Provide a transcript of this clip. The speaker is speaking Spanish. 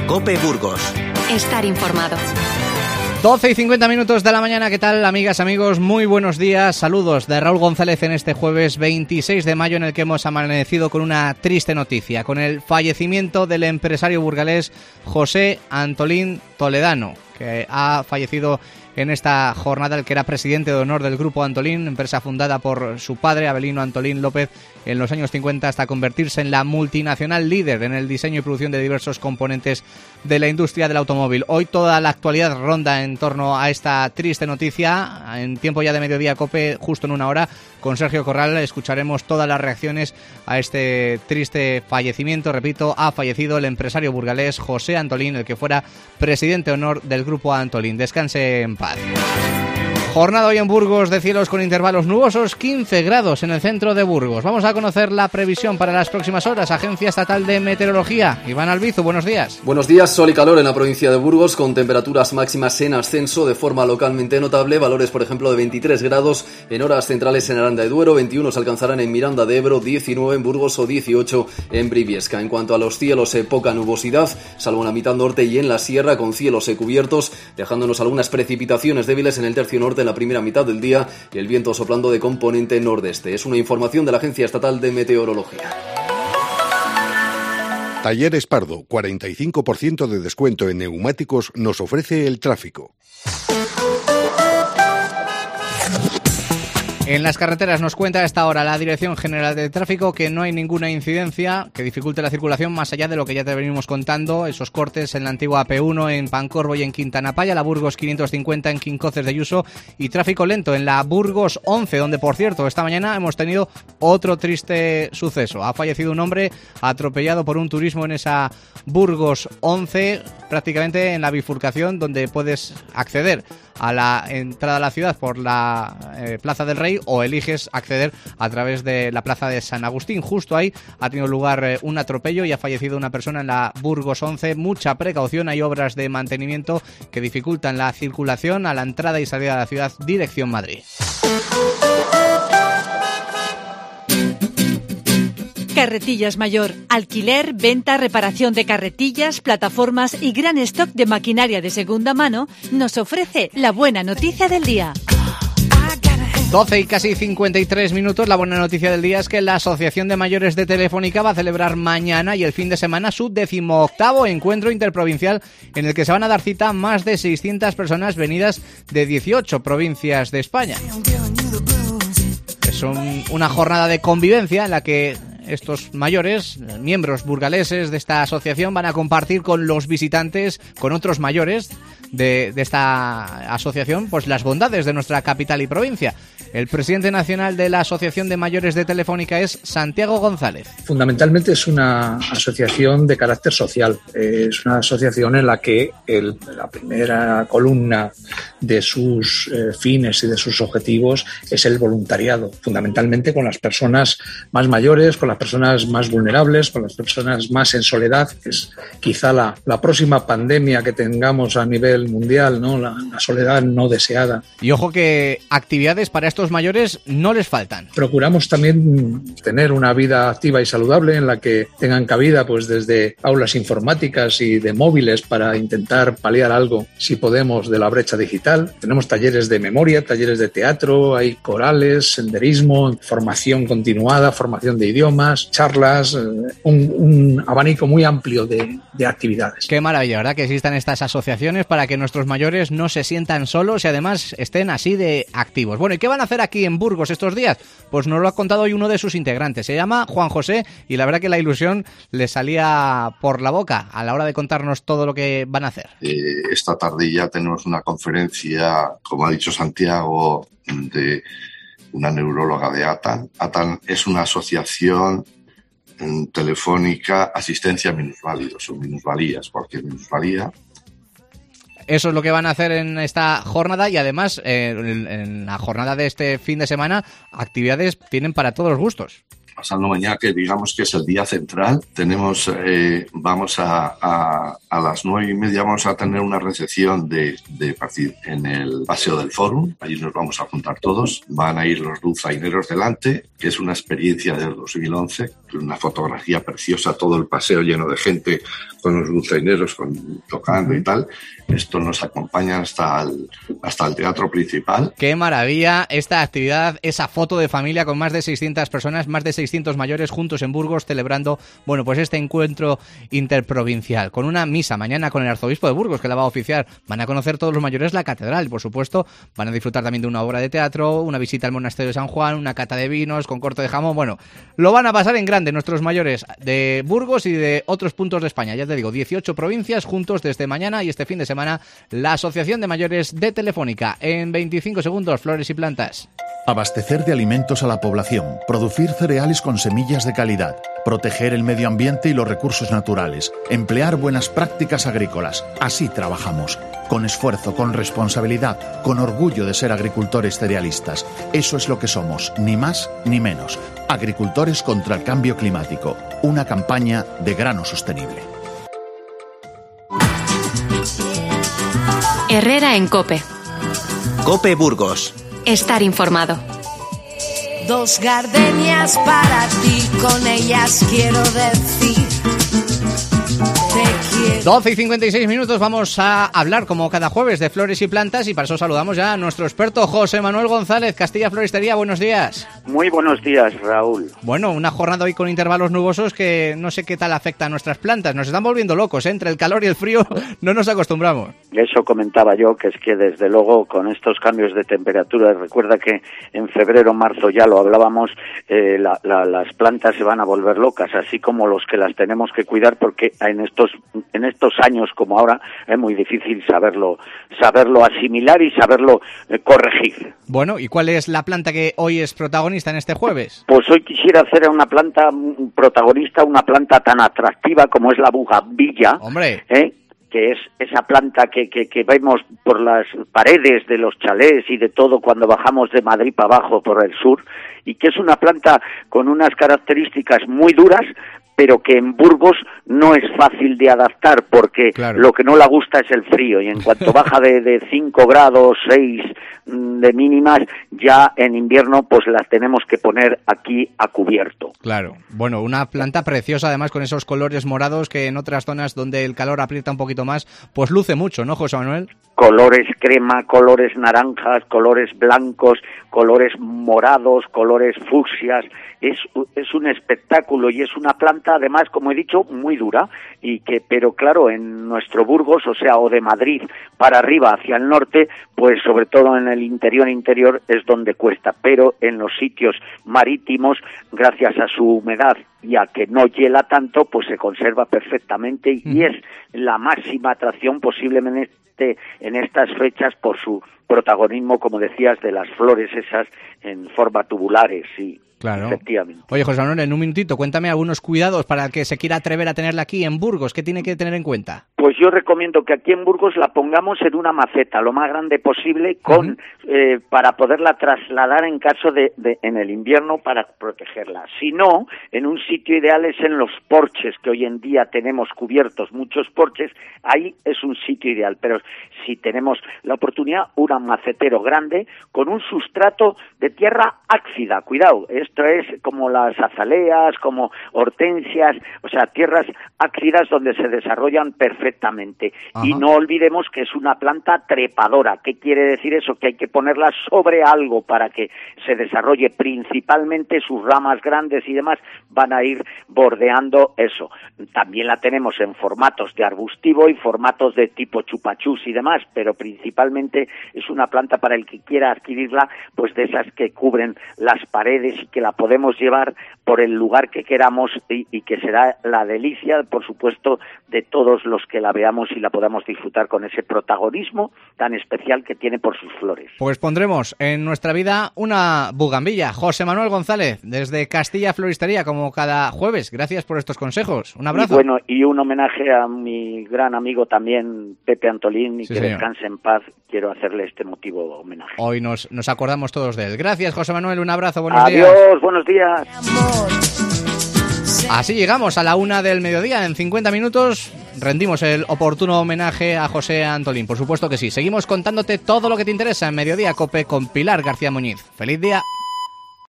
COPE Burgos. Estar informado. 12:50 de la mañana, ¿qué tal, amigas, amigos? Muy buenos días, saludos de Raúl González en este jueves 26 de mayo en el que hemos amanecido con una triste noticia, con el fallecimiento del empresario burgalés José Antolín Toledano, que ha fallecido en esta jornada, el que era presidente de honor del Grupo Antolín, empresa fundada por su padre, Avelino Antolín López, en los años 50 hasta convertirse en la multinacional líder en el diseño y producción de diversos componentes de la industria del automóvil. Hoy toda la actualidad ronda en torno a esta triste noticia. En tiempo ya de mediodía COPE, justo en una hora, con Sergio Corral escucharemos todas las reacciones a este triste fallecimiento. Repito, ha fallecido el empresario burgalés José Antolín, el que fuera presidente de honor del Grupo Antolín. Descanse en paz. Jornada hoy en Burgos de cielos con intervalos nubosos, 15 grados en el centro de Burgos. Vamos a conocer la previsión para las próximas horas. Agencia Estatal de Meteorología. Iván Albizu, buenos días. Buenos días, sol y calor en la provincia de Burgos, con temperaturas máximas en ascenso de forma localmente notable. Valores, por ejemplo, de 23 grados en horas centrales en Aranda de Duero, 21 se alcanzarán en Miranda de Ebro, 19 en Burgos o 18 en Briviesca. En cuanto a los cielos, poca nubosidad, salvo en la mitad norte y en la sierra, con cielos cubiertos, dejándonos algunas precipitaciones débiles en el tercio norte en la primera mitad del día y el viento soplando de componente nordeste. Es una información de la Agencia Estatal de Meteorología. Talleres Pardo, 45% de descuento en neumáticos nos ofrece el tráfico. En las carreteras nos cuenta a esta hora la Dirección General de Tráfico que no hay ninguna incidencia que dificulte la circulación más allá de lo que ya te venimos contando, esos cortes en la antigua AP1 en Pancorbo y en Quintana Paya, la Burgos 550 en Quincoces de Ayuso y tráfico lento en la Burgos 11, donde por cierto esta mañana hemos tenido otro triste suceso. Ha fallecido un hombre atropellado por un turismo en esa Burgos 11, prácticamente en la bifurcación donde puedes acceder a la entrada a la ciudad por la Plaza del Rey o eliges acceder a través de la Plaza de San Agustín. Justo ahí ha tenido lugar un atropello y ha fallecido una persona en la Burgos 11. Mucha precaución, hay obras de mantenimiento que dificultan la circulación a la entrada y salida de la ciudad dirección Madrid. Carretillas Mayor. Alquiler, venta, reparación de carretillas, plataformas y gran stock de maquinaria de segunda mano nos ofrece la buena noticia del día. 12 y casi 53 minutos. La buena noticia del día es que la Asociación de Mayores de Telefónica va a celebrar mañana y el fin de semana su 18º encuentro interprovincial en el que se van a dar cita más de 600 personas venidas de 18 provincias de España. Es una jornada de convivencia en la que estos mayores, miembros burgaleses de esta asociación, van a compartir con los visitantes, con otros mayores de esta asociación, pues las bondades de nuestra capital y provincia. El presidente nacional de la Asociación de Mayores de Telefónica es Santiago González. Fundamentalmente es una asociación de carácter social. Es una asociación en la que la primera columna de sus fines y de sus objetivos es el voluntariado, fundamentalmente con las personas más mayores, con las personas más vulnerables, con las personas más en soledad, que es quizá la próxima pandemia que tengamos a nivel mundial, ¿no? La soledad no deseada. Y ojo que actividades para estos mayores no les faltan. Procuramos también tener una vida activa y saludable en la que tengan cabida pues desde aulas informáticas y de móviles para intentar paliar algo, si podemos, de la brecha digital. Tenemos talleres de memoria, talleres de teatro, hay corales, senderismo, formación continuada, formación de idiomas, charlas, un abanico muy amplio de actividades. Qué maravilla, ¿verdad? Que existan estas asociaciones para que nuestros mayores no se sientan solos y además estén así de activos. Bueno, ¿y qué van a hacer aquí en Burgos estos días? Pues nos lo ha contado hoy uno de sus integrantes. Se llama Juan José y la verdad que la ilusión le salía por la boca a la hora de contarnos todo lo que van a hacer. Esta tarde ya tenemos una conferencia, como ha dicho Santiago, de una neuróloga de ATAN. ATAN es una asociación telefónica asistencia a minusválidos o minusvalías, cualquier minusvalía. Eso es lo que van a hacer en esta jornada y además en la jornada de este fin de semana actividades tienen para todos los gustos. Pasando mañana, que digamos que es el día central, tenemos, vamos a las 9:30 vamos a tener una recepción de partir en el Paseo del Fórum. Allí nos vamos a juntar todos. Van a ir los dulzaineros delante, que es una experiencia del 2011. una fotografía preciosa, todo el paseo lleno de gente con los dulceineros tocando y tal. Esto nos acompaña hasta el teatro principal. ¡Qué maravilla esta actividad! Esa foto de familia con más de 600 personas, más de 600 mayores juntos en Burgos celebrando, bueno, pues este encuentro interprovincial, con una misa mañana con el arzobispo de Burgos que la va a oficiar. Van a conocer todos los mayores la catedral y, por supuesto, van a disfrutar también de una obra de teatro, una visita al monasterio de San Juan, una cata de vinos con corte de jamón. Bueno, lo van a pasar en grande nuestros mayores de Burgos y de otros puntos de España. Ya te digo, 18 provincias juntos desde mañana y este fin de semana la Asociación de Mayores de Telefónica. En 25 segundos, flores y plantas. Abastecer de alimentos a la población, producir cereales con semillas de calidad, proteger el medio ambiente y los recursos naturales, emplear buenas prácticas agrícolas. Así trabajamos, con esfuerzo, con responsabilidad, con orgullo de ser agricultores cerealistas. Eso es lo que somos, ni más ni menos. Agricultores contra el cambio climático, una campaña de grano sostenible. Herrera en COPE. COPE Burgos. Estar informado. Dos gardenias para ti, con ellas quiero decir te quiero. 12 y 56 minutos, vamos a hablar como cada jueves de flores y plantas y para eso saludamos ya a nuestro experto José Manuel González, Castilla Floristería. Buenos días. Muy buenos días, Raúl. Bueno, una jornada hoy con intervalos nubosos que no sé qué tal afecta a nuestras plantas. Nos están volviendo locos, ¿eh? Entre el calor y el frío no nos acostumbramos. Eso comentaba yo, que es que desde luego con estos cambios de temperatura, recuerda que en febrero, marzo ya lo hablábamos, las plantas se van a volver locas, así como los que las tenemos que cuidar, porque en estos años como ahora es muy difícil saberlo asimilar y saberlo corregir. Bueno, ¿y cuál es la planta que hoy es protagonista en este jueves? Pues hoy quisiera hacer una planta protagonista, una planta tan atractiva como es la bugambilla. ¡Hombre! Que es esa planta que vemos por las paredes de los chalés y de todo cuando bajamos de Madrid para abajo por el sur, y que es una planta con unas características muy duras, pero que en Burgos no es fácil de adaptar porque claro, lo que no le gusta es el frío, y en cuanto baja de 5 grados, 6 de mínimas, ya en invierno pues las tenemos que poner aquí a cubierto. Claro, bueno, una planta preciosa además con esos colores morados que en otras zonas donde el calor aprieta un poquito más, pues luce mucho, ¿no, José Manuel? Colores crema, colores naranjas, colores blancos, colores morados, colores fucsias. Es un espectáculo y es una planta, además, como he dicho, muy dura, pero claro, en nuestro Burgos, o sea, o de Madrid para arriba hacia el norte, pues sobre todo en el interior es donde cuesta, pero en los sitios marítimos, gracias a su humedad y a que no hiela tanto, pues se conserva perfectamente y es la máxima atracción posiblemente en estas fechas por su protagonismo, como decías, de las flores esas en forma tubulares, sí. Claro. Efectivamente. Oye, José Manuel, en un minutito, cuéntame algunos cuidados para el que se quiera atrever a tenerla aquí en Burgos. ¿Qué tiene que tener en cuenta? Pues yo recomiendo que aquí en Burgos la pongamos en una maceta lo más grande posible para poderla trasladar en caso de en el invierno para protegerla. Si no, en un sitio ideal es en los porches, que hoy en día tenemos cubiertos muchos porches, ahí es un sitio ideal. Pero si tenemos la oportunidad, un macetero grande con un sustrato de tierra ácida. Cuidado, esto es como las azaleas, como hortensias, o sea, tierras ácidas donde se desarrollan perfectamente. Ajá. Y no olvidemos que es una planta trepadora. ¿Qué quiere decir eso? Que hay que ponerla sobre algo para que se desarrolle. Principalmente sus ramas grandes y demás van a ir bordeando eso. También la tenemos en formatos de arbustivo y formatos de tipo chupachus y demás, pero principalmente es una planta para el que quiera adquirirla, pues de esas que cubren las paredes y que la podemos llevar por el lugar que queramos y que será la delicia, por supuesto, de todos los que la veamos y la podamos disfrutar con ese protagonismo tan especial que tiene por sus flores. Pues pondremos en nuestra vida una bugambilla. José Manuel González, desde Castilla Floristería, como cada jueves. Gracias por estos consejos. Un abrazo. Y bueno, y un homenaje a mi gran amigo también, Pepe Antolín, y sí, que señor. Descanse en paz. Quiero hacerle este motivo homenaje. Hoy nos acordamos todos de él. Gracias, José Manuel. Un abrazo. Buenos días. Adiós, buenos días. Así llegamos a la 1 del mediodía. En 50 minutos rendimos el oportuno homenaje a José Antolín. Por supuesto que sí. Seguimos contándote todo lo que te interesa en Mediodía Cope con Pilar García Muñiz. ¡Feliz día!